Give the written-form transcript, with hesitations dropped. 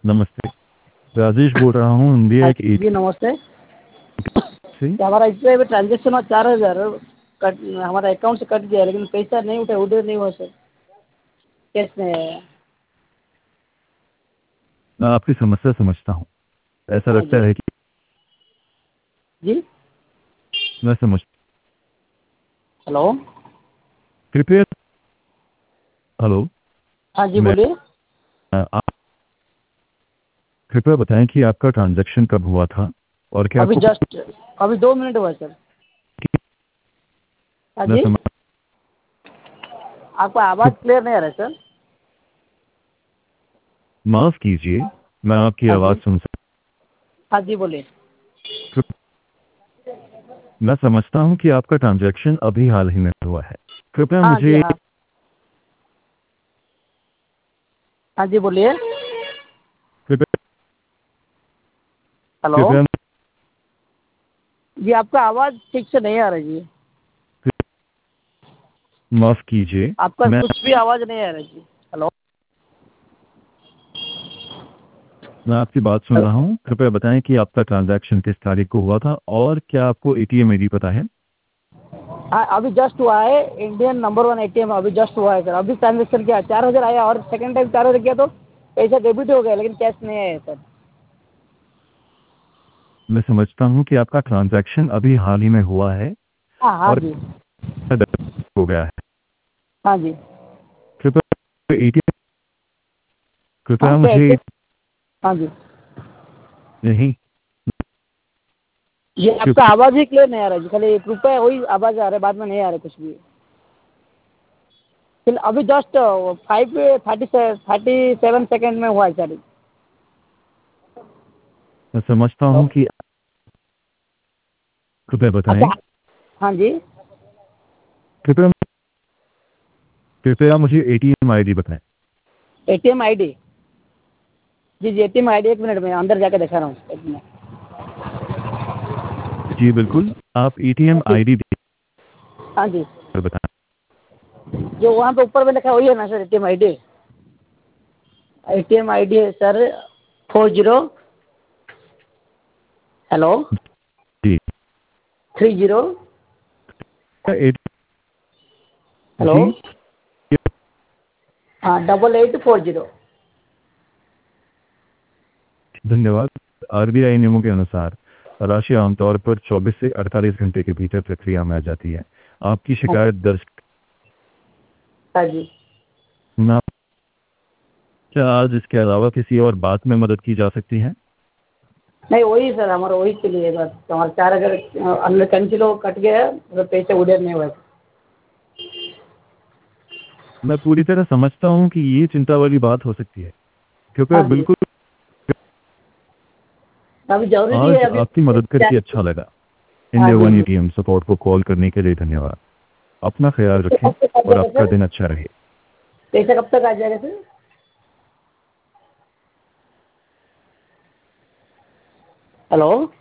नमस्ते। राजेश बोल रहा हूँ इंडिया हाँ एक जी नमस्ते। से। क्या हमारा इससे भी ट्रांजेक्शन हुआ 4,000 कट हमारा अकाउंट से कट गया, लेकिन पैसा नहीं उठा, उधर नहीं हुआ सर, कैश में आया। मैं आपकी समस्या समझता हूँ। ऐसा हाँ जी लगता है कि जी। मैं समझ। हेलो। कृपया। हेलो। हाँ जी मैं बोलिए। आप कृपया बताएं कि आपका ट्रांजैक्शन कब हुआ था और क्या अभी आपको जस्ट अभी 2 मिनट हुआ सर। हाँ मैं जी। समझ। आपका आवाज़ क्लियर नहीं आ रहा है सर। माफ कीजिए, मैं आपकी हाँ आवाज़ जी। सुन सकता हाँ जी बोलिए। हूँ। मैं समझता हूँ कि आपका ट्रांजैक्शन अभी हाल ही में हुआ है। कृपया हाँ जी मुझे हाँ। हाँ जी बोलिए। कृपया हेलो। कृपया जी आपका आवाज़ ठीक से नहीं आ रहा जी। माफ कीजिए। आपका मैं कुछ भी आवाज़ नहीं आ रहा जी। हेलो। मैं आपकी बात सुन रहा हूँ। कृपया बताएं कि आपका ट्रांजैक्शन किस तारीख को हुआ था और क्या आपको एटीएम आईडी पता है? हाँ अभी जस्ट हुआ है, इंडियन नंबर 1 ATM अभी जस्ट हुआ है सर। अभी ट्रांजेक्शन किया 4,000 आया, और सेकंड टाइम 4,000 किया तो पैसा डेबिट हो गया, लेकिन कैश नहीं आया सर। मैं समझता हूँ कि आपका ट्रांजैक्शन अभी हाल ही में हुआ है हाँ हाँ और जी। हो गया है। हाँ जी। कृपया एटीएम कृपया आपका मुझे एड्रेस। हाँ जी। नहीं। ये आपका कृपया आवाज़ ही क्लियर नहीं आ रहा जी, खाली 1 रुपये वही आवाज़ आ रहा है, बाद में नहीं आ रहा कुछ भी। फिर अभी जस्ट 5:37 में हुआ है सर। मैं समझता तो हूँ कि कृपया बताएं। अच्छा। हाँ जी। कृपया कृपया मुझे एटीएम आईडी बताएं। ATM ID। जी जी ATM ID 1 मिनट में अंदर जाकर दिखा रहा हूँ, 1 मिनट। जी बिल्कुल, आप एटीएम जी। आईडी हाँ जी। देकर बताएं। जो वहाँ पे ऊपर में लिखा है वही है ना sir ATM ID? ATM ID है सर 40। हेलो। जी 30। Eight hello. जी हाँ 8840। धन्यवाद। आरबीआई नियमों के अनुसार राशि आमतौर पर 24 से 48 घंटे के भीतर प्रक्रिया में आ जाती है। आपकी शिकायत दर्ज हाँ जी। करना। क्या आज इसके अलावा किसी और बात में मदद की जा सकती है? नहीं वही सर, हमारा वही के लिए बस, हमारा 4,000 अंदर कैंसिल कट गया है, मतलब पैसे उधर नहीं हुए। मैं पूरी तरह समझता हूँ कि ये चिंता वाली बात हो सकती है। कृपया हाँ जी। बिल्कुल। अभी जरूरी भी है आज अभी। आपकी मदद क्या। करके अच्छा लगा। हाँ इंडिया जी वन जी। एटीएम सपोर्ट को कॉल करने के लिए धन्यवाद। अपना ख्याल पैसा रखें कब तक आ और जाएगा आपका सर? दिन अच्छा रहे। पैसा कब तक आ जाएगा सर? हेलो।